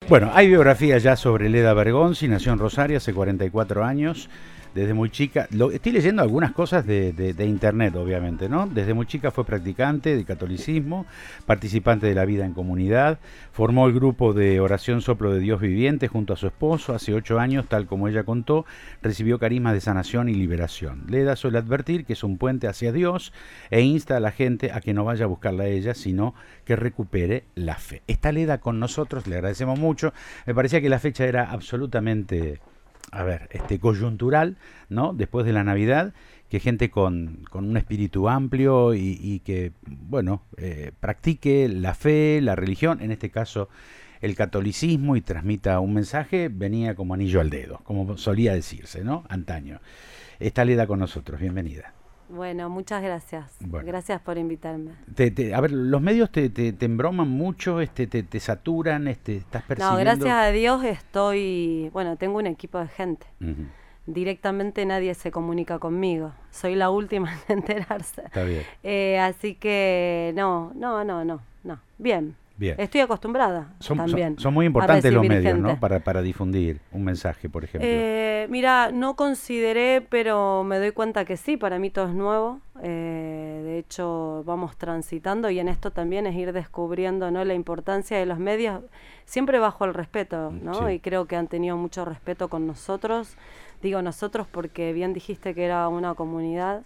Bueno, hay biografías ya sobre Leda Bergonzi, nació en Rosario hace 44 años, desde muy chica, estoy leyendo algunas cosas de internet obviamente, ¿no? Desde muy chica fue practicante de catolicismo, participante de la vida en comunidad, formó el grupo de oración Soplo de Dios Viviente junto a su esposo, hace 8 años, tal como ella contó, recibió carismas de sanación y liberación. Leda suele advertir que es un puente hacia Dios e insta a la gente a que no vaya a buscarla a ella, sino que recupere la fe. Está Leda con nosotros, le agradecemos mucho, me parecía que la fecha era absolutamente... coyuntural, ¿no? Después de la Navidad, que gente con un espíritu amplio y que, bueno, practique la fe, la religión, en este caso el catolicismo, y transmita un mensaje, venía como anillo al dedo, como solía decirse, ¿no? Antaño. Está Leda con nosotros, bienvenida. Bueno, muchas gracias. Bueno. Gracias por invitarme. A ver, los medios te embroman mucho, te saturan, estás percibiendo... No, gracias a Dios tengo un equipo de gente. Uh-huh. Directamente nadie se comunica conmigo. Soy la última en enterarse. Está bien. Así que no. Bien. Estoy acostumbrada también. Son muy importantes los medios, gente, ¿no? Para difundir un mensaje, por ejemplo. Mira, no consideré, pero me doy cuenta que sí, para mí todo es nuevo. De hecho, vamos transitando y en esto también es ir descubriendo, ¿no?, la importancia de los medios, siempre bajo el respeto, ¿no? Sí. Y creo que han tenido mucho respeto con nosotros. Digo nosotros porque bien dijiste que era una comunidad.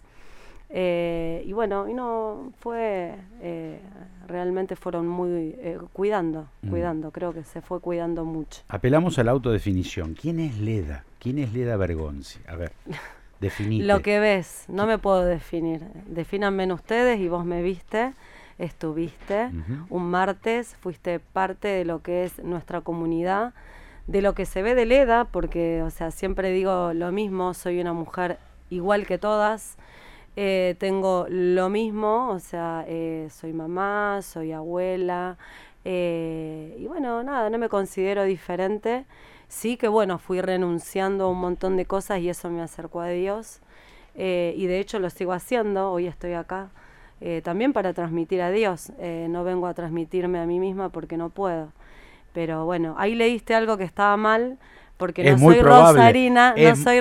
Realmente fueron muy cuidando, creo que se fue cuidando mucho. Apelamos a la autodefinición. ¿Quién es Leda? ¿Quién es Leda Bergonzi? A ver, definite. Lo que ves, no me puedo definir. Defínanme ustedes y vos me viste, estuviste, un martes, fuiste parte de lo que es nuestra comunidad, de lo que se ve de Leda, porque, o sea, siempre digo lo mismo, soy una mujer igual que todas. Tengo lo mismo, o sea, soy mamá, soy abuela, y bueno, nada, no me considero diferente. Sí que bueno, fui renunciando a un montón de cosas y eso me acercó a Dios, y de hecho lo sigo haciendo. Hoy estoy acá también para transmitir a Dios. No vengo a transmitirme a mí misma porque no puedo, pero bueno, ahí leíste algo que estaba mal, porque no soy rosarina, es muy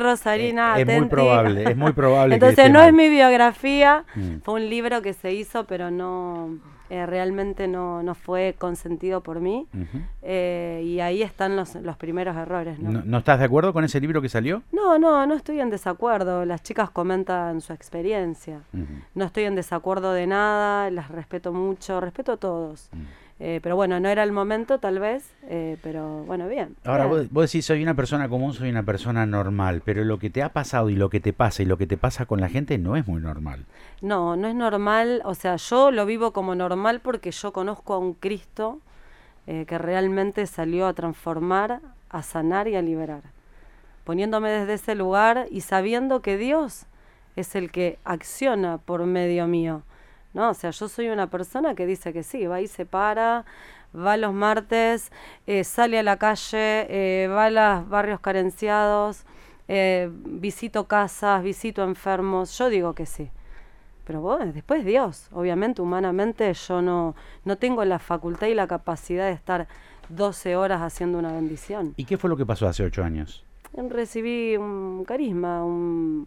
probable. Entonces no es mi biografía, fue un libro que se hizo, pero no realmente no fue consentido por mí, y ahí están los primeros errores, ¿no? ¿No estás de acuerdo con ese libro que salió? No estoy en desacuerdo, las chicas comentan su experiencia, no estoy en desacuerdo de nada, las respeto mucho, respeto a todos. Pero bueno, no era el momento tal vez, pero bueno, bien. Ahora vos decís, soy una persona común, soy una persona normal, pero lo que te ha pasado y lo que te pasa y lo que te pasa con la gente no es muy normal. No es normal, o sea, yo lo vivo como normal porque yo conozco a un Cristo que realmente salió a transformar, a sanar y a liberar. Poniéndome desde ese lugar y sabiendo que Dios es el que acciona por medio mío. No, o sea, yo soy una persona que dice que sí, va y se para, va los martes, sale a la calle, va a los barrios carenciados, visito casas, visito enfermos, yo digo que sí. Pero bueno, después Dios, obviamente, humanamente yo no tengo la facultad y la capacidad de estar 12 horas haciendo una bendición. ¿Y qué fue lo que pasó hace 8 años? Recibí un carisma, en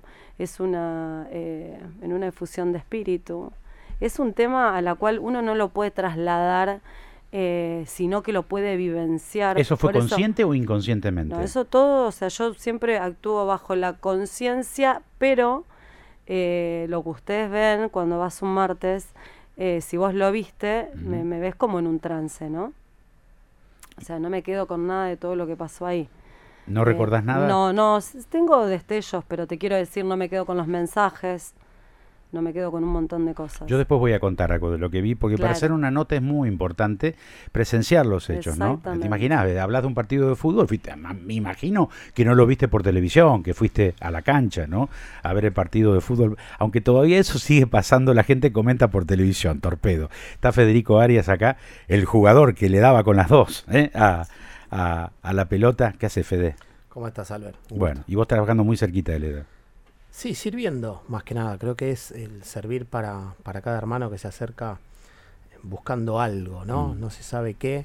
una efusión de espíritu. Es un tema a la cual uno no lo puede trasladar, sino que lo puede vivenciar. ¿Eso fue consciente o inconscientemente? No, eso todo, o sea, yo siempre actúo bajo la conciencia, pero lo que ustedes ven cuando vas un martes, si vos lo viste, me ves como en un trance, ¿no? O sea, no me quedo con nada de todo lo que pasó ahí. ¿No recordás nada? No, tengo destellos, pero te quiero decir, no me quedo con los mensajes. No me quedo con un montón de cosas. Yo después voy a contar algo de lo que vi, porque para hacer una nota es muy importante presenciar los hechos, ¿no? ¿Te imaginás? Hablas de un partido de fútbol, me imagino que no lo viste por televisión, que fuiste a la cancha, ¿no? A ver el partido de fútbol, aunque todavía eso sigue pasando, la gente comenta por televisión, torpedo. Está Federico Arias acá, el jugador que le daba con las dos, a la pelota. ¿Qué hace, Fede? ¿Cómo estás, Albert? Bueno, y vos trabajando muy cerquita de Leda. Sí, sirviendo, más que nada. Creo que es el servir para cada hermano que se acerca buscando algo, ¿no? No se sabe qué,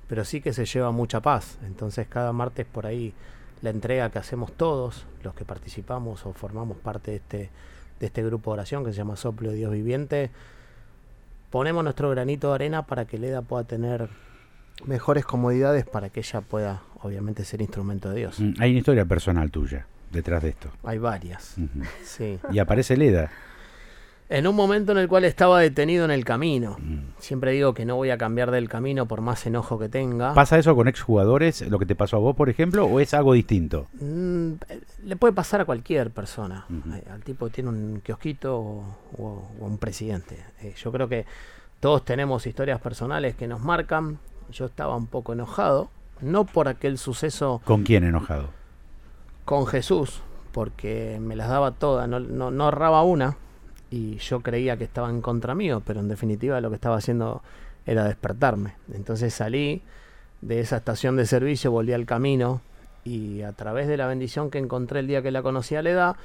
pero sí que se lleva mucha paz. Entonces cada martes por ahí la entrega que hacemos todos, los que participamos o formamos parte de este grupo de oración que se llama Soplo de Dios Viviente, ponemos nuestro granito de arena para que Leda pueda tener mejores comodidades para que ella pueda, obviamente, ser instrumento de Dios. Hay una historia personal tuya detrás de esto. Hay varias, sí. Y aparece Leda. En un momento en el cual estaba detenido en el camino. Siempre digo que no voy a cambiar del camino por más enojo que tenga. ¿Pasa eso con exjugadores, lo que te pasó a vos, por ejemplo, o es algo distinto? Le puede pasar a cualquier persona. Al tipo que tiene un kiosquito o un presidente. Yo creo que todos tenemos historias personales que nos marcan. Yo estaba un poco enojado, no por aquel suceso. ¿Con quién enojado? Con Jesús, porque me las daba todas, no ahorraba una. Y yo creía que estaba en contra mío, pero en definitiva lo que estaba haciendo era despertarme. Entonces salí de esa estación de servicio, volví al camino, y a través de la bendición que encontré el día que la conocí a Leda,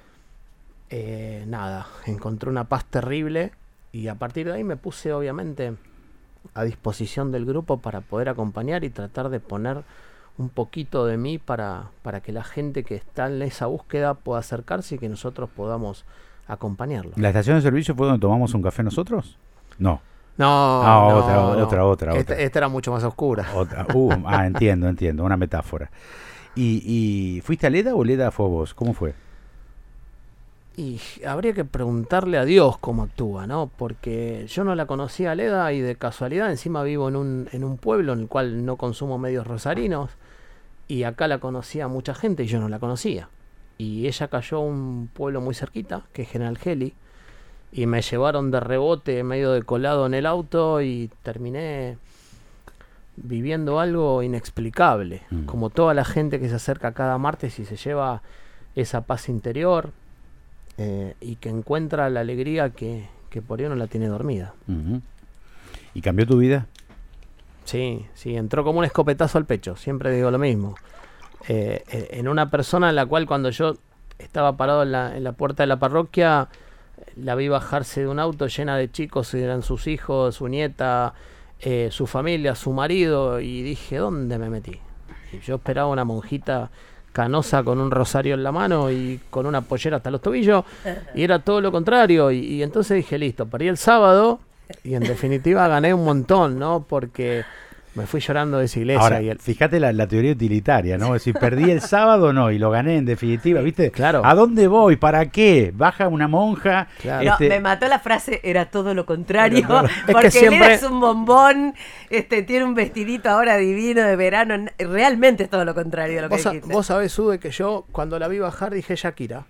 encontré una paz terrible, y a partir de ahí me puse obviamente a disposición del grupo para poder acompañar y tratar de poner un poquito de mí para que la gente que está en esa búsqueda pueda acercarse y que nosotros podamos acompañarlo. ¿La estación de servicio fue donde tomamos un café nosotros? No. No, otra. Esta era mucho más oscura. Entiendo, una metáfora. ¿Y fuiste a Leda o Leda fue a vos? ¿Cómo fue? Y habría que preguntarle a Dios cómo actúa, ¿no? Porque yo no la conocía a Leda y de casualidad encima vivo en un pueblo en el cual no consumo medios rosarinos, y acá la conocía mucha gente y yo no la conocía. Y ella cayó a un pueblo muy cerquita, que es General Geli, y me llevaron de rebote, medio de colado en el auto, y terminé viviendo algo inexplicable, como toda la gente que se acerca cada martes y se lleva esa paz interior, y que encuentra la alegría que por ahí no la tiene dormida. ¿Y cambió tu vida? Sí, entró como un escopetazo al pecho, siempre digo lo mismo. En una persona en la cual cuando yo estaba parado en la puerta de la parroquia, la vi bajarse de un auto llena de chicos, eran sus hijos, su nieta, su familia, su marido, y dije, ¿dónde me metí? Y yo esperaba una monjita canosa con un rosario en la mano y con una pollera hasta los tobillos, y era todo lo contrario, y entonces dije, listo, perdí el sábado, y en definitiva gané un montón, ¿no? Porque me fui llorando de esa iglesia. Ahora, fíjate la teoría utilitaria, ¿no? Es decir, perdí el sábado, no, y lo gané en definitiva, ¿viste? Claro. ¿A dónde voy? ¿Para qué? Baja una monja. Claro. No, me mató la frase, era todo lo contrario, Es porque que siempre... él es un bombón, tiene un vestidito ahora divino de verano, realmente es todo lo contrario de lo que dijiste. Vos sabés, Ude, que yo cuando la vi bajar dije Shakira.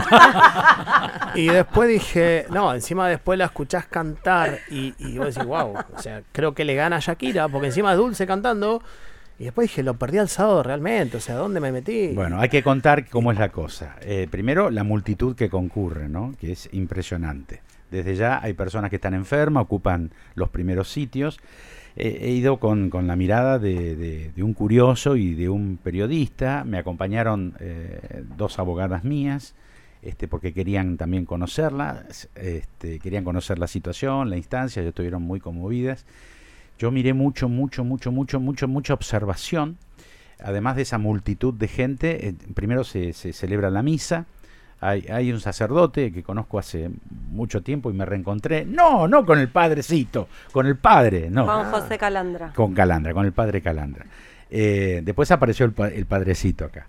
Y después dije, no, encima después la escuchás cantar y vos decís, wow, o sea, creo que le gana a Shakira, porque encima es Dulce cantando. Y después dije, lo perdí al sábado realmente, o sea, ¿dónde me metí? Bueno, hay que contar cómo es la cosa. Primero, la multitud que concurre, ¿no? Que es impresionante. Desde ya hay personas que están enfermas, ocupan los primeros sitios. He ido con la mirada de un curioso y de un periodista. Me acompañaron dos abogadas mías, porque querían también conocerla, querían conocer la situación, la instancia, ellos estuvieron muy conmovidas. Yo miré mucha observación, además de esa multitud de gente. Primero se celebra la misa, hay un sacerdote que conozco hace mucho tiempo y me reencontré, no con el padrecito, con el padre, no. Juan José Calandra. Con el padre Calandra. Después apareció el padrecito acá.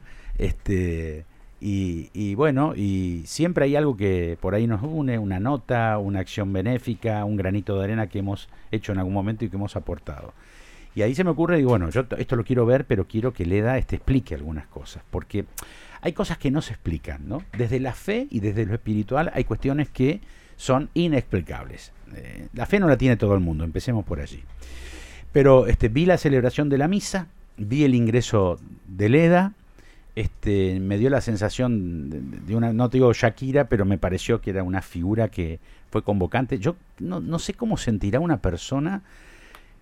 Y bueno, y siempre hay algo que por ahí nos une, una nota, una acción benéfica, un granito de arena que hemos hecho en algún momento y que hemos aportado. Y ahí se me ocurre, digo, bueno, yo esto lo quiero ver, pero quiero que Leda explique algunas cosas, porque hay cosas que no se explican, ¿no? Desde la fe y desde lo espiritual hay cuestiones que son inexplicables. La fe no la tiene todo el mundo, empecemos por allí. Pero vi la celebración de la misa, vi el ingreso de Leda. Me dio la sensación de una, no te digo Shakira, pero me pareció que era una figura que fue convocante. Yo no sé cómo sentirá una persona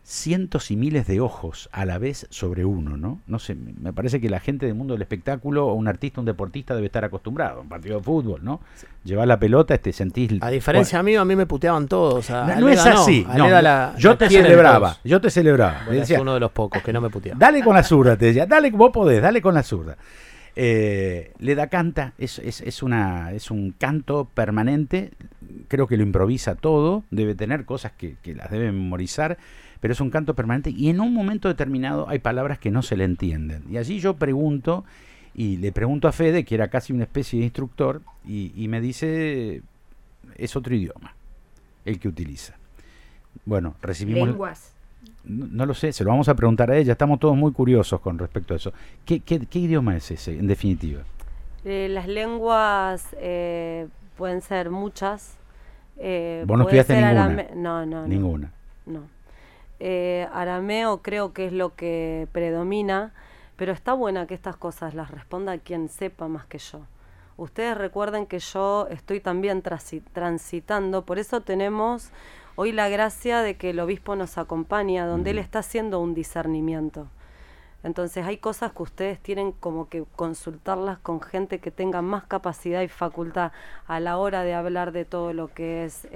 cientos y miles de ojos a la vez sobre uno, ¿no? No sé, me parece que la gente del mundo del espectáculo, o un artista, un deportista, debe estar acostumbrado a un partido de fútbol, ¿no? Sí. Llevar la pelota, sentís... A diferencia a mí me puteaban todos. No es así. Yo te celebraba. Bueno, decía, es uno de los pocos que no me puteaba. Dale con la zurda, te decía. Dale, vos podés, dale con la zurda. Leda canta, es un canto permanente, creo que lo improvisa todo, debe tener cosas que las debe memorizar, pero es un canto permanente y en un momento determinado hay palabras que no se le entienden. Y allí yo pregunto, y le pregunto a Fede, que era casi una especie de instructor, y me dice, es otro idioma el que utiliza. Bueno, recibimos... Lenguas. No lo sé, se lo vamos a preguntar a ella, estamos todos muy curiosos con respecto a eso. ¿Qué idioma es ese, en definitiva? Las lenguas pueden ser muchas. ¿Vos no estudiaste ninguna? No. Ninguna. No. Arameo creo que es lo que predomina, pero está buena que estas cosas las responda quien sepa más que yo. Ustedes recuerden que yo estoy también transitando, por eso tenemos hoy la gracia de que el obispo nos acompaña, donde él está haciendo un discernimiento. Entonces hay cosas que ustedes tienen como que consultarlas con gente que tenga más capacidad y facultad a la hora de hablar de todo lo que es,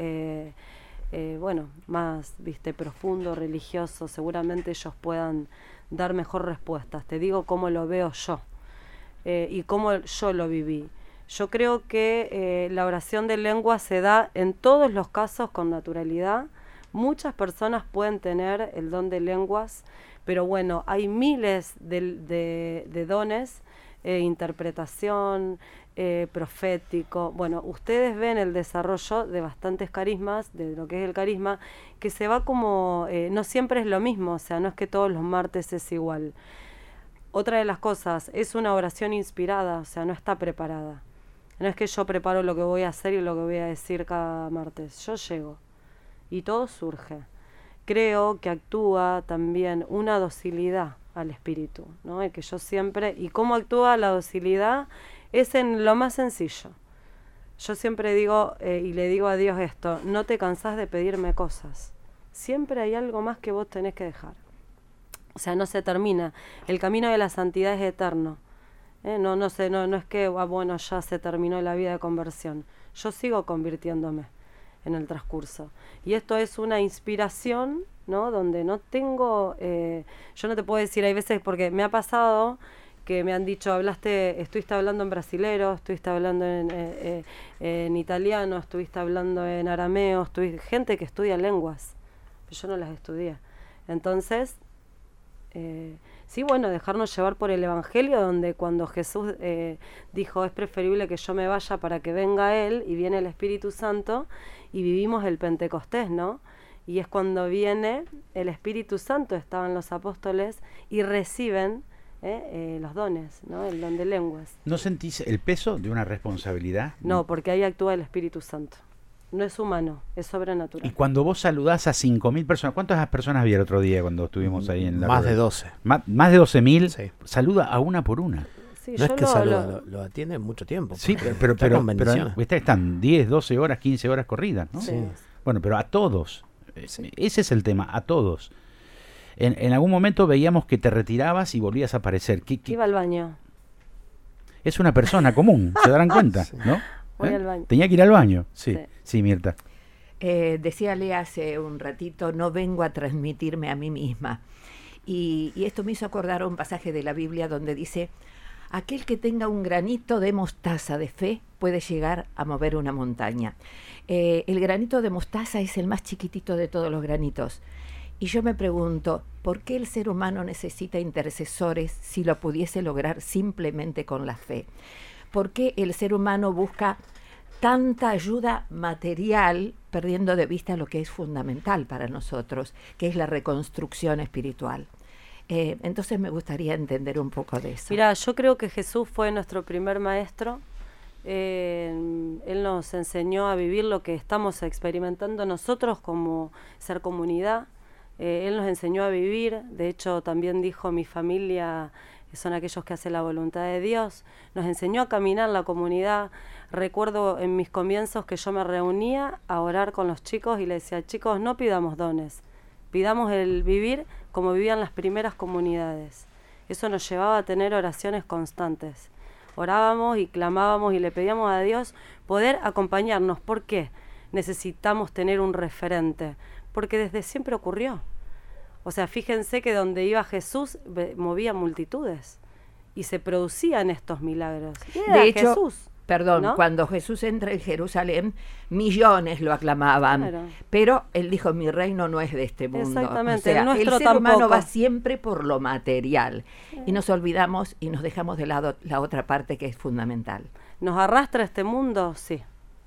más, profundo, religioso. Seguramente ellos puedan dar mejor respuestas. Te digo cómo lo veo yo y cómo yo lo viví. Yo creo que la oración de lengua se da en todos los casos con naturalidad. Muchas personas pueden tener el don de lenguas, pero bueno, hay miles de dones, interpretación, profético. Bueno, ustedes ven el desarrollo de bastantes carismas, de lo que es el carisma, que se va como, no siempre es lo mismo, o sea, no es que todos los martes es igual. Otra de las cosas, es una oración inspirada, o sea, no está preparada. No es que yo preparo lo que voy a hacer y lo que voy a decir cada martes. Yo llego y todo surge. Creo que actúa también una docilidad al espíritu, ¿no? El que yo siempre... ¿Y cómo actúa la docilidad? Es en lo más sencillo. Yo siempre digo, y le digo a Dios esto, no te cansás de pedirme cosas. Siempre hay algo más que vos tenés que dejar. O sea, no se termina. El camino de la santidad es eterno. No es que, bueno, ya se terminó la vida de conversión. Yo sigo convirtiéndome en el transcurso. Y esto es una inspiración, ¿no? Donde no tengo, yo no te puedo decir, hay veces, porque me ha pasado que me han dicho, estuviste hablando en brasilero, estuviste hablando en italiano, estuviste hablando en arameo, gente que estudia lenguas, pero yo no las estudié. Entonces, sí, bueno, dejarnos llevar por el Evangelio, donde cuando Jesús dijo, es preferible que yo me vaya para que venga Él, y viene el Espíritu Santo, y vivimos el Pentecostés, ¿no? Y es cuando viene el Espíritu Santo, estaban los apóstoles, y reciben los dones, ¿no? El don de lenguas. ¿No sentís el peso de una responsabilidad? No, porque ahí actúa el Espíritu Santo. No es humano, es sobrenatural. Y cuando vos saludás a 5.000 personas, ¿cuántas personas había el otro día cuando estuvimos ahí en la Más de 12. Más de 12.000, sí. Saluda a una por una. Sí, no es que saluda, lo atiende mucho tiempo. Sí, pero están 10, 12 horas, 15 horas corridas, ¿no? Sí. Bueno, pero a todos. Sí. Ese es el tema, a todos. En algún momento veíamos que te retirabas y volvías a aparecer. Iba al baño. Es una persona común, se darán cuenta, sí. ¿No? Voy al baño. Tenía que ir al baño, sí, Mirta. Decía Lea hace un ratito, no vengo a transmitirme a mí misma. Y esto me hizo acordar un pasaje de la Biblia donde dice, aquel que tenga un granito de mostaza de fe puede llegar a mover una montaña. El granito de mostaza es el más chiquitito de todos los granitos. Y yo me pregunto, ¿por qué el ser humano necesita intercesores si lo pudiese lograr simplemente con la fe? ¿Por qué el ser humano busca tanta ayuda material, perdiendo de vista lo que es fundamental para nosotros, que es la reconstrucción espiritual? Entonces me gustaría entender un poco de eso. Mira, yo creo que Jesús fue nuestro primer maestro. Él nos enseñó a vivir lo que estamos experimentando nosotros como ser comunidad. Él nos enseñó a vivir. De hecho, también dijo, mi familia son aquellos que hacen la voluntad de Dios. Nos enseñó a caminar la comunidad. Recuerdo en mis comienzos que yo me reunía a orar con los chicos y les decía, chicos, no pidamos dones, Pidamos el vivir como vivían las primeras comunidades. Eso nos llevaba a tener oraciones constantes. Orábamos y clamábamos y le pedíamos a Dios poder acompañarnos. ¿Por qué? Necesitamos tener un referente, porque desde siempre ocurrió. O sea, fíjense que donde iba Jesús movía multitudes y se producían estos milagros. De hecho, Jesús, perdón, ¿no? cuando Jesús entra en Jerusalén, millones lo aclamaban, Claro. pero él dijo, mi reino no es de este mundo. Exactamente, O sea, el nuestro ser humano tampoco. va siempre por lo material y nos olvidamos y nos dejamos de lado la otra parte que es fundamental. ¿Nos arrastra este mundo? Sí.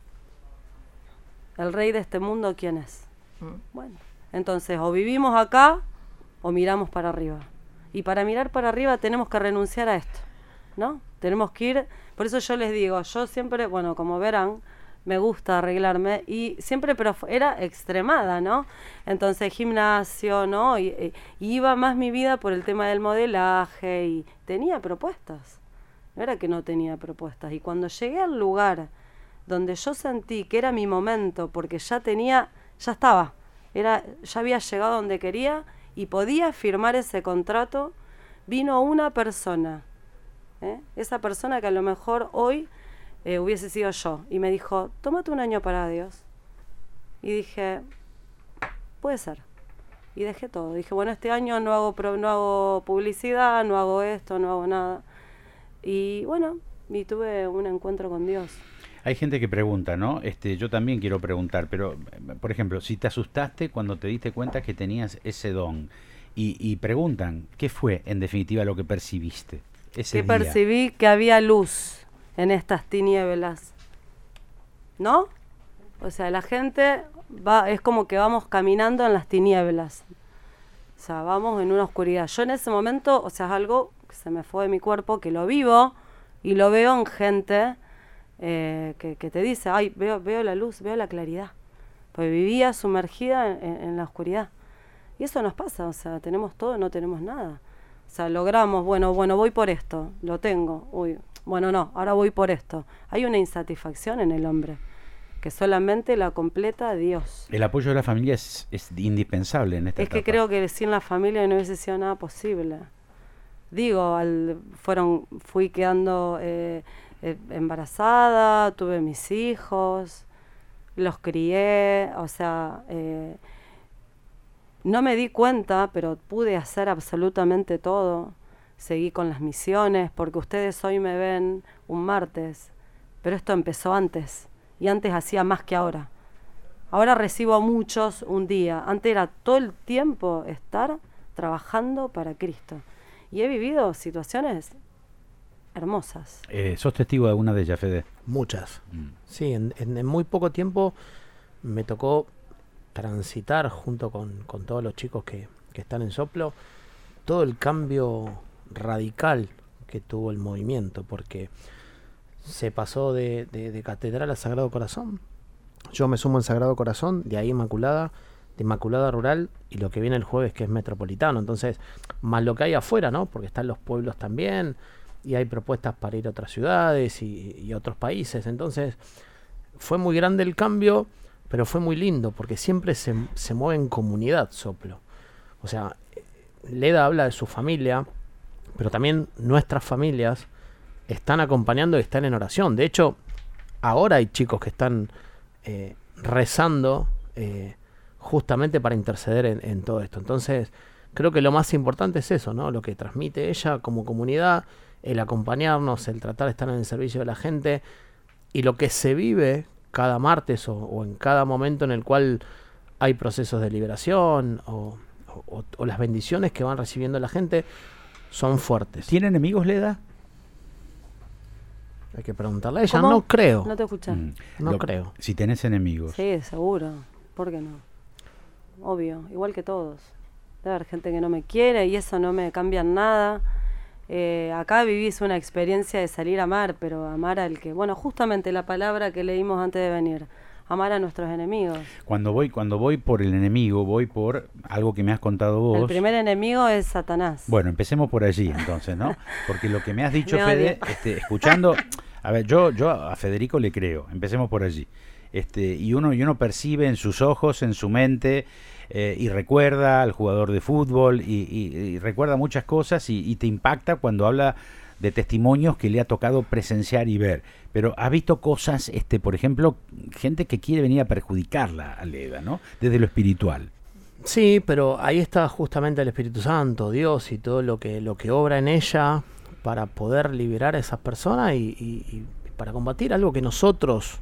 ¿El rey de este mundo quién es? Bueno, entonces o vivimos acá o miramos para arriba. Y para mirar para arriba tenemos que renunciar a esto, ¿no? Tenemos que ir, por eso yo les digo, yo siempre, bueno, como verán, me gusta arreglarme y siempre, pero era extremada, ¿no? Entonces gimnasio, ¿no? Y iba más mi vida por el tema del modelaje y tenía propuestas. No era que no tenía propuestas. Y cuando llegué al lugar donde yo sentí que era mi momento, porque ya estaba, ya había llegado donde quería y podía firmar ese contrato, vino una persona, esa persona que a lo mejor hoy hubiese sido yo, y me dijo, tómate un año para Dios. Y dije, puede ser. Y dejé todo. Dije, bueno, este año no hago publicidad, no hago esto, no hago nada. Y bueno, y tuve un encuentro con Dios. Hay gente que pregunta, ¿no? Yo también quiero preguntar, pero, por ejemplo, si te asustaste cuando te diste cuenta que tenías ese don, y preguntan, ¿qué fue, en definitiva, lo que percibiste ese día? Percibí que había luz en estas tinieblas, ¿no? O sea, la gente es como que vamos caminando en las tinieblas. O sea, vamos en una oscuridad. Yo en ese momento, o sea, es algo que se me fue de mi cuerpo, que lo vivo y lo veo en gente que te dice, ay, veo la luz, veo la claridad. Pues vivía sumergida en la oscuridad. Y eso nos pasa, o sea, tenemos todo, no tenemos nada. O sea, logramos, bueno, voy por esto, lo tengo, uy, bueno, no, ahora voy por esto. Hay una insatisfacción en el hombre, que solamente la completa Dios. El apoyo de la familia es indispensable en esta etapa. Es que creo que sin la familia no hubiese sido nada posible. Digo, fui quedando embarazada, tuve mis hijos, los crié, o sea, no me di cuenta, pero pude hacer absolutamente todo. Seguí con las misiones, porque ustedes hoy me ven un martes, pero esto empezó antes, y antes hacía más que ahora. Ahora recibo a muchos un día, antes era todo el tiempo estar trabajando para Cristo. Y he vivido situaciones hermosas. ¿Sos testigo de alguna de ellas, Fede? Muchas. Sí, en muy poco tiempo me tocó transitar junto con todos los chicos que están en Soplo todo el cambio radical que tuvo el movimiento, porque se pasó de Catedral a Sagrado Corazón. Yo me sumo en Sagrado Corazón, de ahí Inmaculada, de Inmaculada Rural, y lo que viene el jueves, que es Metropolitano. Entonces, más lo que hay afuera, ¿no? Porque están los pueblos también, y hay propuestas para ir a otras ciudades y a otros países. Entonces, fue muy grande el cambio, pero fue muy lindo, porque siempre se mueve en comunidad Soplo. O sea, Leda habla de su familia, pero también nuestras familias están acompañando y están en oración. De hecho, ahora hay chicos que están rezando justamente para interceder en todo esto. Entonces, creo que lo más importante es eso, ¿no? Lo que transmite ella como comunidad, el acompañarnos, el tratar de estar en el servicio de la gente, y lo que se vive cada martes o en cada momento en el cual hay procesos de liberación o las bendiciones que van recibiendo la gente son fuertes. ¿Tiene enemigos, Leda? Hay que preguntarle a ella. ¿Cómo? No creo. No te escuché. No creo. Si tenés enemigos. Sí, seguro. ¿Por qué no? Obvio, igual que todos. Debe haber gente que no me quiere y eso no me cambia en nada. Acá vivís una experiencia de salir a amar, pero amar al que... Bueno, justamente la palabra que leímos antes de venir. Amar a nuestros enemigos. Cuando voy por el enemigo, voy por algo que me has contado vos. El primer enemigo es Satanás. Bueno, empecemos por allí entonces, ¿no? Porque lo que me has dicho, Fede, escuchando... A ver, yo a Federico le creo. Empecemos por allí. y uno percibe en sus ojos, en su mente, y recuerda al jugador de fútbol y recuerda muchas cosas y te impacta cuando habla de testimonios que le ha tocado presenciar y ver. Pero ha visto cosas, por ejemplo, gente que quiere venir a perjudicarla a Leda, ¿no? Desde lo espiritual. Sí, pero ahí está justamente el Espíritu Santo, Dios y todo lo que obra en ella para poder liberar a esas personas y para combatir algo que nosotros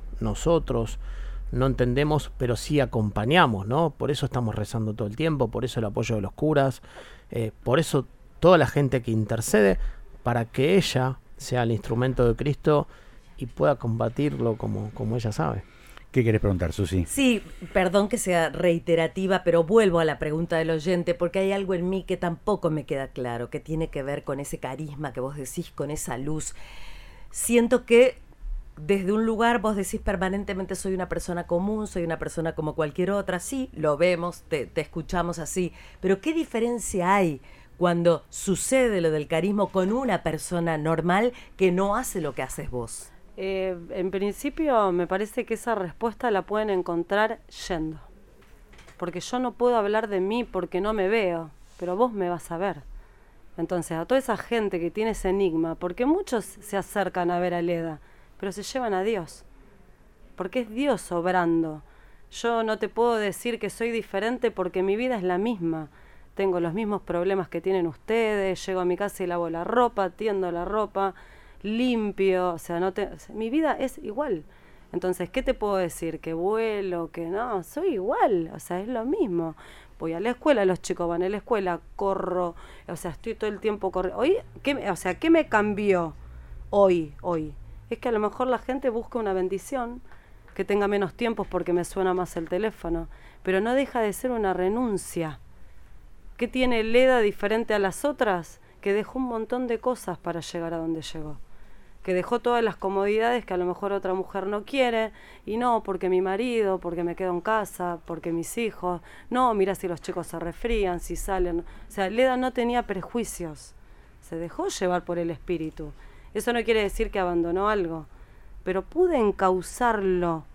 no entendemos, pero sí acompañamos, ¿no? Por eso estamos rezando todo el tiempo, por eso el apoyo de los curas, por eso toda la gente que intercede para que ella sea el instrumento de Cristo y pueda combatirlo como ella sabe. ¿Qué querés preguntar, Susi? Sí, perdón que sea reiterativa, pero vuelvo a la pregunta del oyente, porque hay algo en mí que tampoco me queda claro, que tiene que ver con ese carisma que vos decís, con esa luz. Siento que desde un lugar vos decís permanentemente soy una persona común, soy una persona como cualquier otra, sí, lo vemos, te escuchamos así, pero ¿qué diferencia hay cuando sucede lo del carisma con una persona normal que no hace lo que haces vos? En principio me parece que esa respuesta la pueden encontrar yendo, porque yo no puedo hablar de mí porque no me veo, pero vos me vas a ver. Entonces a toda esa gente que tiene ese enigma, porque muchos se acercan a ver a Leda, pero se llevan a Dios, porque es Dios obrando. Yo no te puedo decir que soy diferente porque mi vida es la misma. Tengo los mismos problemas que tienen ustedes, llego a mi casa y lavo la ropa, tiendo la ropa, limpio, o sea, mi vida es igual. Entonces, ¿qué te puedo decir? ¿Que vuelo? ¿Que no? Soy igual, o sea, es lo mismo. Voy a la escuela, los chicos van a la escuela, corro, o sea, estoy todo el tiempo corriendo. Hoy, ¿qué me cambió hoy? Es que a lo mejor la gente busca una bendición, que tenga menos tiempos porque me suena más el teléfono, pero no deja de ser una renuncia. ¿Qué tiene Leda diferente a las otras? Que dejó un montón de cosas para llegar a donde llegó. Que dejó todas las comodidades que a lo mejor otra mujer no quiere, y no, porque mi marido, porque me quedo en casa, porque mis hijos, no, mira si los chicos se resfrían, si salen. O sea, Leda no tenía prejuicios, se dejó llevar por el espíritu. Eso no quiere decir que abandonó algo, pero pude encauzarlo,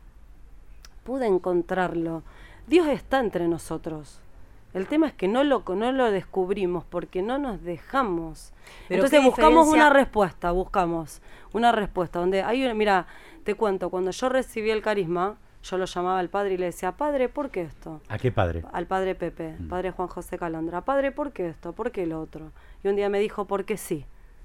pude encontrarlo. Dios está entre nosotros. El tema es que no lo descubrimos porque no nos dejamos. Pero entonces buscamos una respuesta donde hay mira, te cuento, cuando yo recibí el carisma, yo lo llamaba al padre y le decía, padre, ¿por qué esto? ¿A qué padre? Al padre Pepe, padre Juan José Calandra. Padre, ¿por qué esto? ¿Por qué lo otro? Y un día me dijo, porque sí.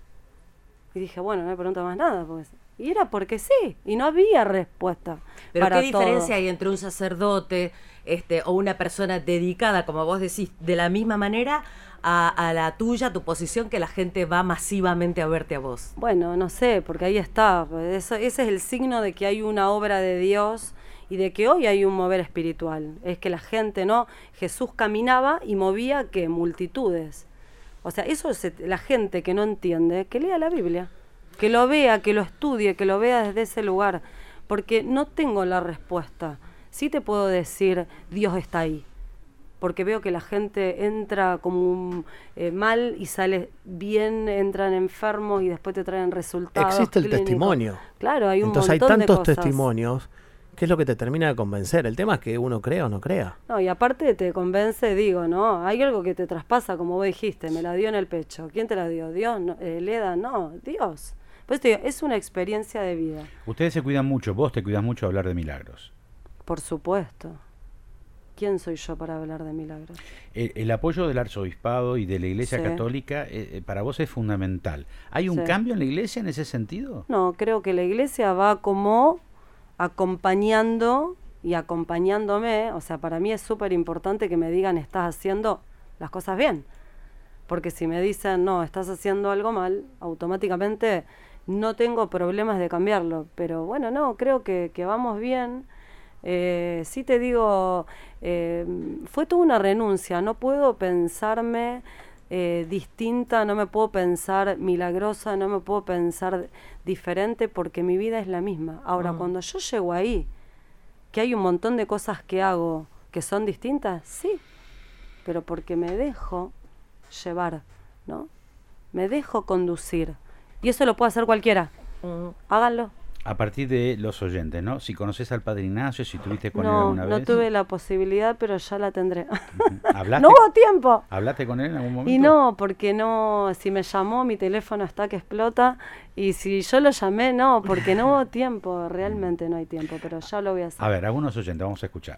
Y dije, bueno, no me pregunto más nada, pues. Y era porque sí, y no había respuesta. Pero para ¿qué diferencia todo. hay entre un sacerdote o una persona dedicada, como vos decís, de la misma manera a la tuya, tu posición, que la gente va masivamente a verte a vos? Bueno, no sé, porque ahí está. Ese es el signo de que hay una obra de Dios y de que hoy hay un mover espiritual. Es que la gente, ¿no? Jesús caminaba y movía, ¿qué? Multitudes. O sea, eso es la gente que no entiende, que lea la Biblia. Que lo vea, que lo estudie, que lo vea desde ese lugar, porque no tengo la respuesta. Sí te puedo decir, Dios está ahí, porque veo que la gente entra como mal y sale bien, entran enfermos y después te traen resultados. Existe el clínicos. Testimonio. Claro, hay un Entonces hay montón de tantos cosas. testimonios, que es lo que te termina de convencer. El tema es que uno crea o no crea. No, y aparte te convence, digo, ¿no? Hay algo que te traspasa, como vos dijiste, me la dio en el pecho. ¿Quién te la dio? Dios, no, Leda, no, Dios. Pues te digo, es una experiencia de vida. Ustedes se cuidan mucho, vos te cuidas mucho de hablar de milagros. Por supuesto. ¿Quién soy yo para hablar de milagros? El apoyo del arzobispado y de la Iglesia Sí. Católica para vos es fundamental. ¿Hay un Sí. cambio en la Iglesia en ese sentido? No, creo que la Iglesia va como acompañando y acompañándome. O sea, para mí es súper importante que me digan, estás haciendo las cosas bien. Porque si me dicen, no, estás haciendo algo mal, automáticamente no tengo problemas de cambiarlo. Pero bueno, no, creo que vamos bien. Sí te digo, fue toda una renuncia. No puedo pensarme distinta, no me puedo pensar milagrosa, no me puedo pensar diferente porque mi vida es la misma. Ahora, cuando yo llego ahí, que hay un montón de cosas que hago que son distintas, sí, pero porque me dejo llevar, ¿no? Me dejo conducir. Y eso lo puede hacer cualquiera. Háganlo. A partir de los oyentes, ¿no? Si conoces al Padre Ignacio, si estuviste con él alguna vez. No tuve la posibilidad, pero ya la tendré. ¿Hablaste? No hubo tiempo. ¿Hablaste con él en algún momento? Y no, porque no, si me llamó, mi teléfono está que explota. Y si yo lo llamé, no, porque no hubo tiempo. Realmente no hay tiempo, pero ya lo voy a hacer. A ver, algunos oyentes, vamos a escuchar.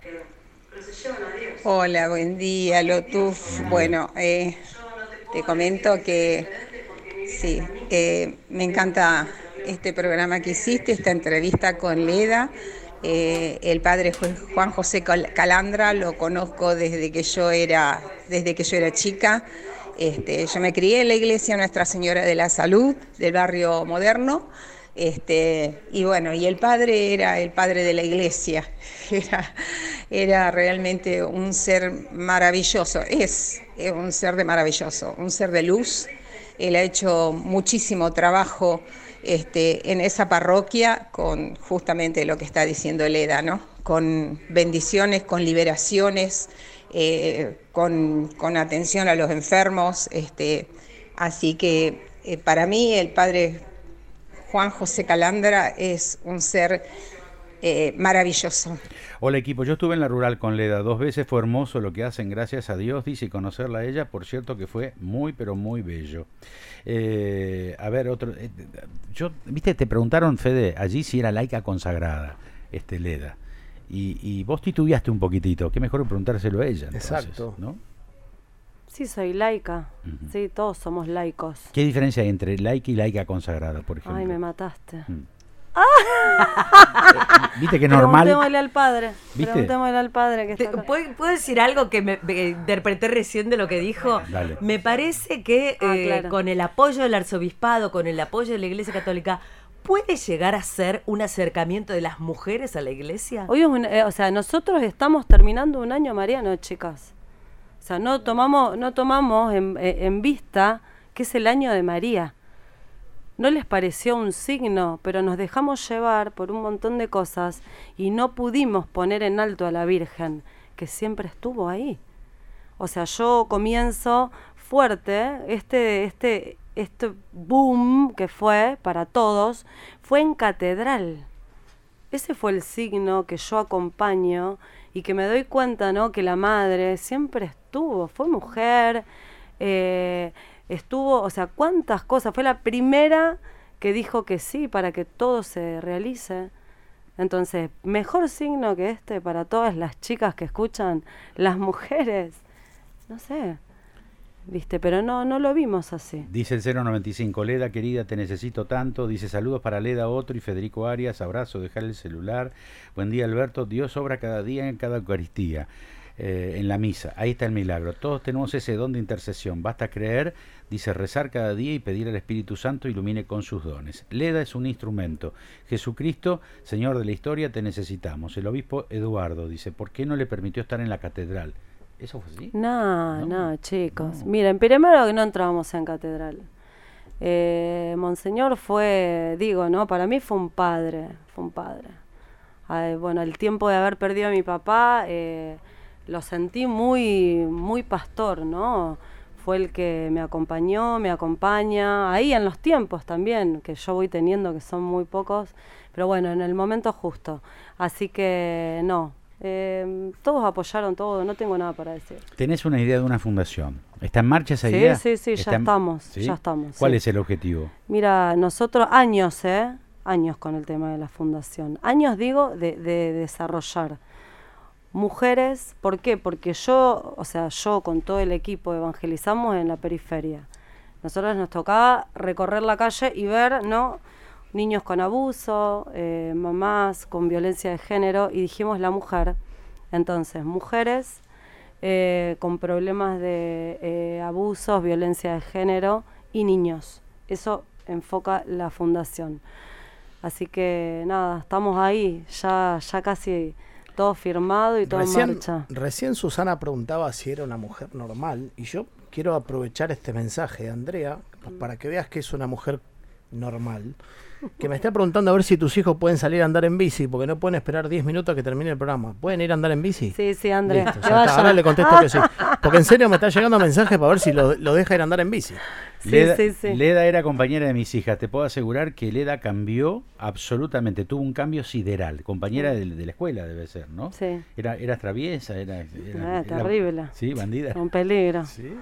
Hola, buen día, Lotuf. Bueno, te comento que sí, me encanta este programa que hiciste, esta entrevista con Leda. El padre Juan José Calandra lo conozco desde que yo era chica. Yo me crié en la iglesia Nuestra Señora de la Salud del barrio Moderno. Y bueno, y el padre era el padre de la iglesia. Era realmente un ser maravilloso. Es un ser maravilloso, un ser de luz. Él ha hecho muchísimo trabajo en esa parroquia con justamente lo que está diciendo Leda, ¿no? Con bendiciones, con liberaciones, con atención a los enfermos. Así que para mí el padre Juan José Calandra es un ser maravilloso. Hola equipo, yo estuve en la rural con Leda 2 veces, fue hermoso lo que hacen, gracias a Dios, dice, y conocerla a ella, por cierto que fue muy pero muy bello. A ver, otro, viste, te preguntaron, Fede, allí si era laica consagrada, Leda, y vos titubeaste un poquitito, qué mejor que preguntárselo a ella, entonces, exacto, ¿no? Sí, soy laica. Uh-huh. Sí, todos somos laicos. ¿Qué diferencia hay entre laica y laica consagrada, por ejemplo? Ay, me mataste. ¿Viste que normal? Preguntémosle al padre. ¿Viste? Preguntémosle al padre que está acá. ¿Puedo decir algo que me interpreté recién de lo que dijo? Dale. Me parece que claro. Con el apoyo del arzobispado, con el apoyo de la Iglesia Católica, ¿puede llegar a ser un acercamiento de las mujeres a la Iglesia? Hoy es nosotros estamos terminando un año mariano, chicas. O sea, no tomamos en vista que es el año de María. No les pareció un signo, pero nos dejamos llevar por un montón de cosas y no pudimos poner en alto a la Virgen, que siempre estuvo ahí. O sea, yo comienzo fuerte, este boom que fue para todos, fue en catedral. Ese fue el signo que yo acompaño y que me doy cuenta, ¿no? Que la madre siempre estuvo, fue mujer, estuvo, o sea, cuántas cosas, fue la primera que dijo que sí para que todo se realice. Entonces, mejor signo que para todas las chicas que escuchan, las mujeres, no sé, viste, pero no lo vimos así. Dice el 095, Leda querida, te necesito tanto. Dice saludos para Leda, Otro y Federico Arias, abrazo, dejar el celular. Buen día Alberto, Dios obra cada día en cada Eucaristía. En la misa, ahí está el milagro. Todos tenemos ese don de intercesión, basta creer, dice rezar cada día y pedir al Espíritu Santo ilumine con sus dones. Leda es un instrumento. Jesucristo, Señor de la historia, te necesitamos. El obispo Eduardo dice, ¿por qué no le permitió estar en la catedral? ¿Eso fue así? No, chicos. No. Miren, primero que no entrábamos en catedral. Monseñor fue, ¿no? Para mí fue un padre. Bueno, el tiempo de haber perdido a mi papá, lo sentí muy, muy pastor, ¿no? Fue el que me acompañó, me acompaña, ahí en los tiempos también, que yo voy teniendo, que son muy pocos, pero bueno, en el momento justo. Así que no, todos apoyaron todo, no tengo nada para decir. ¿Tenés una idea de una fundación? ¿Está en marcha esa idea? Sí, ya estamos. ¿Cuál sí. es el objetivo? Mira, nosotros años con el tema de la fundación. Años, digo, de desarrollar. Mujeres, ¿por qué? Porque yo con todo el equipo evangelizamos en la periferia. Nosotros nos tocaba recorrer la calle y ver, ¿no? Niños con abuso, mamás con violencia de género, y dijimos la mujer. Entonces, mujeres con problemas de abusos, violencia de género y niños. Eso enfoca la fundación. Así que nada, estamos ahí, ya casi todo firmado y todo en marcha. Recién Susana preguntaba si era una mujer normal, y yo quiero aprovechar este mensaje de Andrea para que veas que es una mujer normal, que me está preguntando a ver si tus hijos pueden salir a andar en bici, porque no pueden esperar 10 minutos a que termine el programa. ¿Pueden ir a andar en bici? Sí, Andrea. Listo, ahora le contesto que sí. Porque en serio me está llegando mensajes para ver si lo deja ir a andar en bici. Leda era compañera de mis hijas. Te puedo asegurar que Leda cambió absolutamente, tuvo un cambio sideral. Compañera de la escuela debe ser, ¿no? Sí. Era traviesa, era terrible. Sí, bandida. Un peligro. ¿Sí?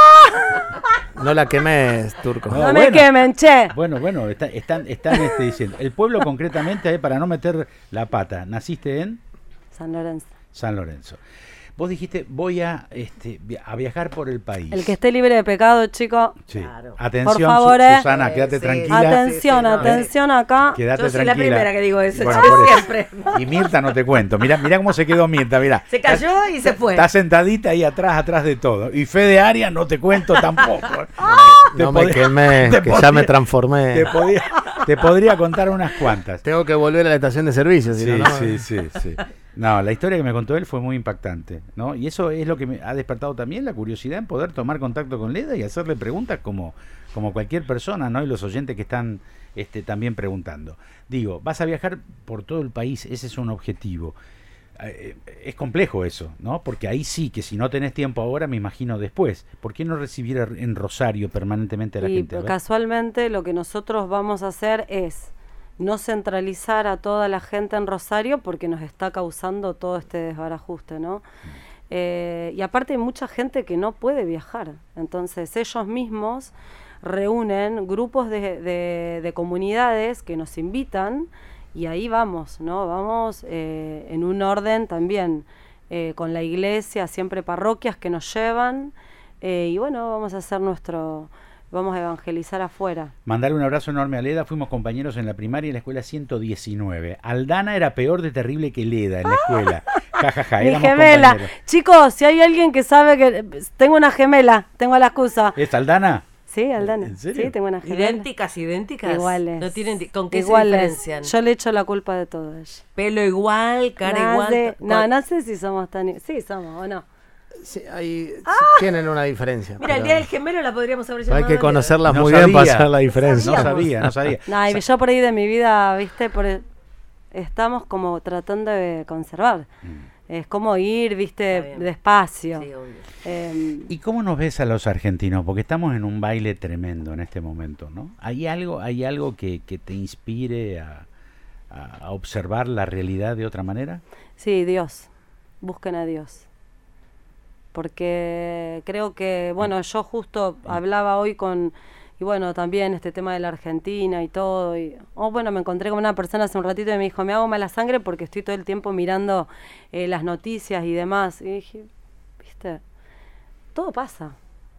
No la quemes, Turco. No me quemen, che. Bueno, están diciendo. El pueblo concretamente, para no meter la pata, ¿naciste en? San Lorenzo. Vos dijiste, voy a viajar por el país. El que esté libre de pecado, chico. Sí. Claro. Atención, por favor, Susana, quédate tranquila. Atención acá. Quédate Yo soy tranquila. la primera que digo eso, Bueno, siempre. Y Mirta, no te cuento. Mirá cómo se quedó Mirta, mirá. Se cayó y se fue. Está sentadita ahí atrás de todo. Y Fede Arias no te cuento tampoco. No me quemé, que ya me transformé. Te podría contar unas cuantas. Tengo que volver a la estación de servicio. Si Sí. No, la historia que me contó él fue muy impactante, ¿no? Y eso es lo que me ha despertado también la curiosidad en poder tomar contacto con Leda y hacerle preguntas como cualquier persona, ¿no? Y los oyentes que están también preguntando. Digo, vas a viajar por todo el país, ese es un objetivo. Es complejo eso, ¿no? Porque ahí sí que si no tenés tiempo ahora, me imagino después. ¿Por qué no recibir en Rosario permanentemente a la gente? Y casualmente lo que nosotros vamos a hacer es no centralizar a toda la gente en Rosario porque nos está causando todo este desbarajuste, ¿no? Y aparte hay mucha gente que no puede viajar, entonces ellos mismos reúnen grupos de comunidades que nos invitan y ahí vamos, ¿no? Vamos en un orden también con la iglesia, siempre parroquias que nos llevan y bueno, vamos a hacer vamos a evangelizar afuera. Mandarle un abrazo enorme a Leda. Fuimos compañeros en la primaria y en la escuela 119. Aldana era peor de terrible que Leda en la escuela. Jajaja, Mi gemela. Chicos, si hay alguien que sabe que tengo una gemela, tengo la excusa. ¿Es Aldana? Sí, Aldana. ¿En serio? Sí, tengo una gemela. Idénticas. Iguales. No tienen, ¿con qué iguales. se diferencian? Yo le echo la culpa de todo a ella. Pelo igual, cara igual. No sé si somos tan... Sí, somos, ¿o no? Sí, tienen una diferencia. Mira, el día del gemelo la podríamos haber llamado. Hay que conocerlas No muy sabía. bien para hacer la diferencia. No sabía. No, y yo por ahí de mi vida, viste, estamos como tratando de conservar. Es como ir, viste, despacio. Sí, obvio. ¿Y cómo nos ves a los argentinos? Porque estamos en un baile tremendo en este momento, ¿no? ¿Hay algo que te inspire a observar la realidad de otra manera? Sí, Dios. Busquen a Dios. Porque creo que, bueno, yo justo hablaba hoy y bueno, también este tema de la Argentina y todo, bueno, me encontré con una persona hace un ratito y me dijo, me hago mala sangre porque estoy todo el tiempo mirando las noticias y demás, y dije, viste, todo pasa,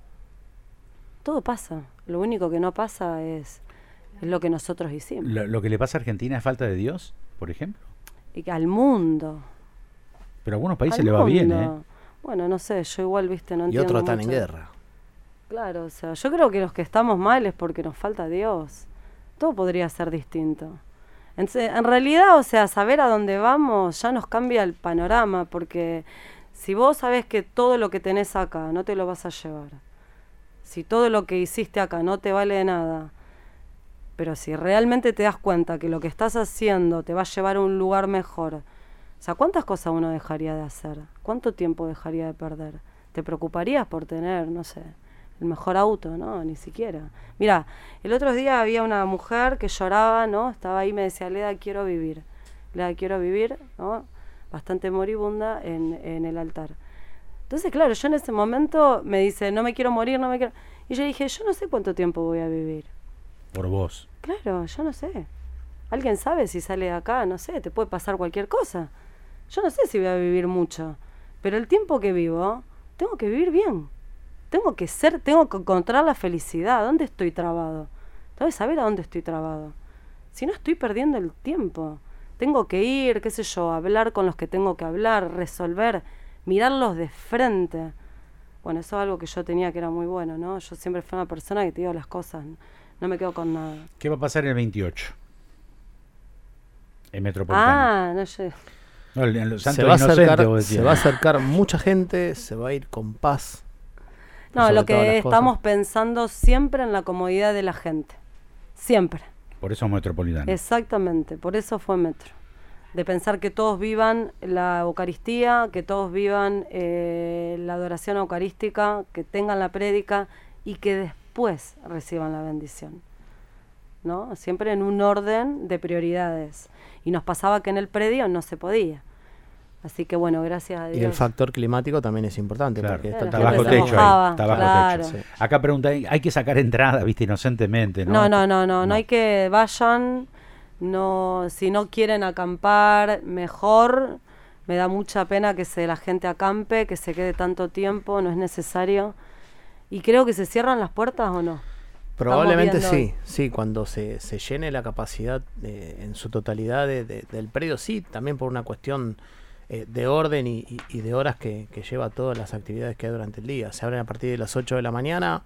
lo único que no pasa es lo que nosotros hicimos. ¿Lo que le pasa a Argentina es falta de Dios, por ejemplo? Y al mundo. Pero a algunos países le va bien, ¿eh? Bueno, no sé, yo igual, viste, no Y entiendo otros están mucho. en guerra. Claro, o sea, yo creo que los que estamos mal es porque nos falta Dios. Todo podría ser distinto. En realidad, o sea, saber a dónde vamos ya nos cambia el panorama, porque si vos sabés que todo lo que tenés acá no te lo vas a llevar, si todo lo que hiciste acá no te vale de nada, pero si realmente te das cuenta que lo que estás haciendo te va a llevar a un lugar mejor, o sea, ¿cuántas cosas uno dejaría de hacer? ¿Cuánto tiempo dejaría de perder? ¿Te preocuparías por tener, no sé, el mejor auto? No, ni siquiera. Mira, el otro día había una mujer que lloraba, ¿no? Estaba ahí y me decía, Leda, quiero vivir, ¿no? Bastante moribunda en el altar. Entonces, claro, yo en ese momento me dice, no me quiero morir, no me quiero... Y yo dije, yo no sé cuánto tiempo voy a vivir. Por vos. Claro, yo no sé. ¿Alguien sabe si sale de acá? No sé, te puede pasar cualquier cosa. Yo no sé si voy a vivir mucho, pero el tiempo que vivo, tengo que vivir bien. Tengo que encontrar la felicidad. ¿Dónde estoy trabado? Tengo que saber a dónde estoy trabado. Si no, estoy perdiendo el tiempo. Tengo que ir, qué sé yo, hablar con los que tengo que hablar, resolver, mirarlos de frente. Bueno, eso es algo que yo tenía que era muy bueno, ¿no? Yo siempre fui una persona que te digo las cosas, no me quedo con nada. ¿Qué va a pasar el 28? En Metropolitano. No sé. No, en los Se va Santos a acercar mucha gente, se va a ir con paz. No, lo que estamos pensando siempre en la comodidad de la gente. Siempre. Por eso es Metropolitano. Exactamente, por eso fue Metro. De pensar que todos vivan la Eucaristía, que todos vivan la adoración eucarística, que tengan la prédica y que después después reciban la bendición, ¿no? Siempre en un orden de prioridades. Y nos pasaba que en el predio no se podía. Así que bueno, gracias a Dios. Y el factor climático también es importante. Claro, Porque está bajo techo ahí, está bajo techo. Sí. Acá pregunta, hay que sacar entrada, viste, inocentemente, ¿no? No hay que vayan, no, si no quieren acampar, mejor. Me da mucha pena que la gente acampe, que se quede tanto tiempo, no es necesario. Y creo que se cierran las puertas, ¿o no? Probablemente sí, cuando se llene la capacidad en su totalidad del predio, sí, también por una cuestión de orden y de horas que lleva todas las actividades que hay durante el día. Se abren a partir de las 8 de la mañana,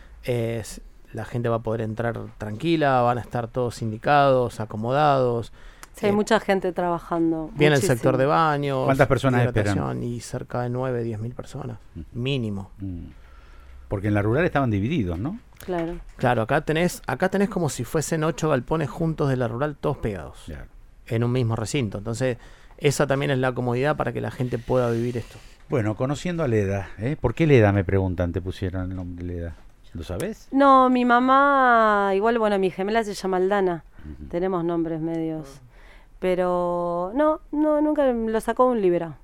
la gente va a poder entrar tranquila, van a estar todos indicados, acomodados. Sí, hay mucha gente trabajando. Viene el sector de baños. ¿Cuántas personas esperan? Y cerca de 9, 10 mil personas, mínimo. Porque en la rural estaban divididos, ¿no? Claro, acá tenés como si fuesen 8 galpones juntos de la rural, todos pegados, claro, en un mismo recinto. Entonces, esa también es la comodidad para que la gente pueda vivir esto. Bueno, conociendo a Leda, ¿por qué Leda me preguntan, te pusieron el nombre Leda? ¿Lo sabés? No, mi mamá, igual, bueno, mi gemela se llama Aldana. Tenemos nombres medios. Pero no, nunca lo sacó un libro.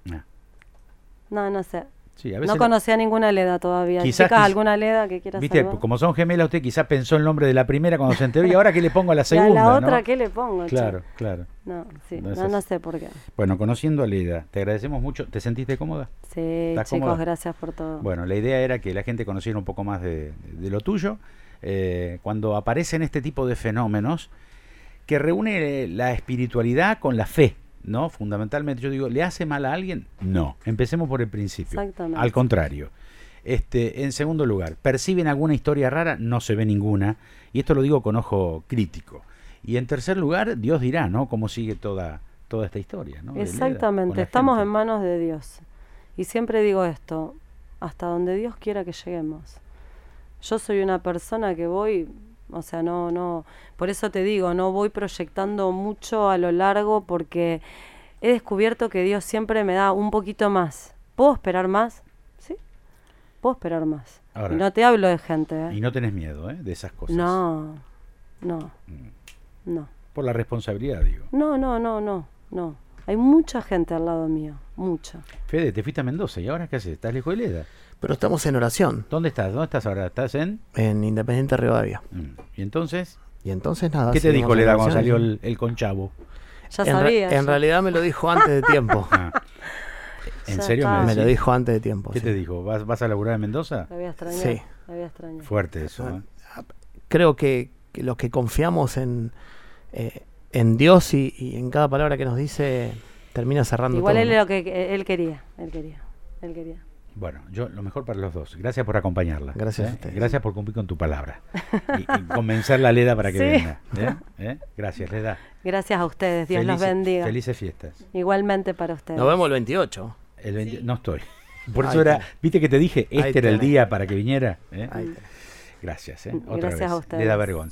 No sé. Sí, a veces no conocía ninguna Leda todavía. Chicas, ¿alguna Leda que quieras saber? Viste, como son gemelas, usted quizás pensó el nombre de la primera cuando se enteró y ahora ¿qué le pongo a la segunda? ¿A la otra ¿no? qué le pongo? Claro. No sé por qué. Bueno, conociendo a Leda, te agradecemos mucho. ¿Te sentiste cómoda? Sí, chicos, cómoda? Gracias por todo. Bueno, la idea era que la gente conociera un poco más de lo tuyo. Cuando aparecen este tipo de fenómenos que reúne la espiritualidad con la fe, ¿no? Fundamentalmente, yo digo, ¿le hace mal a alguien? No. Empecemos por el principio. Exactamente. Al contrario. En segundo lugar, ¿perciben alguna historia rara? No se ve ninguna. Y esto lo digo con ojo crítico. Y en tercer lugar, Dios dirá, ¿no? Cómo sigue toda esta historia, ¿no? Exactamente. Estamos en manos de Dios. Y siempre digo esto, hasta donde Dios quiera que lleguemos. Yo soy una persona que voy... O sea, no, por eso te digo, no voy proyectando mucho a lo largo porque he descubierto que Dios siempre me da un poquito más. ¿Puedo esperar más? Sí, puedo esperar más. Ahora, y no te hablo de gente. Y no tenés miedo, de esas cosas. No. Por la responsabilidad, digo. No. Hay mucha gente al lado mío, mucha. Fede, te fuiste a Mendoza, ¿y ahora qué haces? ¿Estás lejos de Leda? Pero estamos en oración. ¿Dónde estás ahora? ¿Estás en? En Independiente Rivadavia. ¿Y entonces? Nada. ¿Qué te dijo Leda cuando salió el conchavo? Ya sabía. En realidad me lo dijo antes de tiempo. ¿En serio? Me lo dijo antes de tiempo. ¿Qué te dijo? ¿Vas a laburar en Mendoza? Te había extrañado. Sí. Fuerte eso. Creo que los que confiamos en Dios y en cada palabra que nos dice, termina cerrando igual todo. Igual es lo que él quería. Bueno, yo lo mejor para los dos. Gracias por acompañarla. Gracias a ustedes. Gracias por cumplir con tu palabra. y convencerla a Leda para que venga. Gracias, Leda. Gracias a ustedes. Dios los bendiga. Felices fiestas. Igualmente para ustedes. Nos vemos el 28. No estoy. Por eso viste que te dije, era el día para que viniera. Gracias. Otra Gracias vez. a ustedes. Leda Vergón.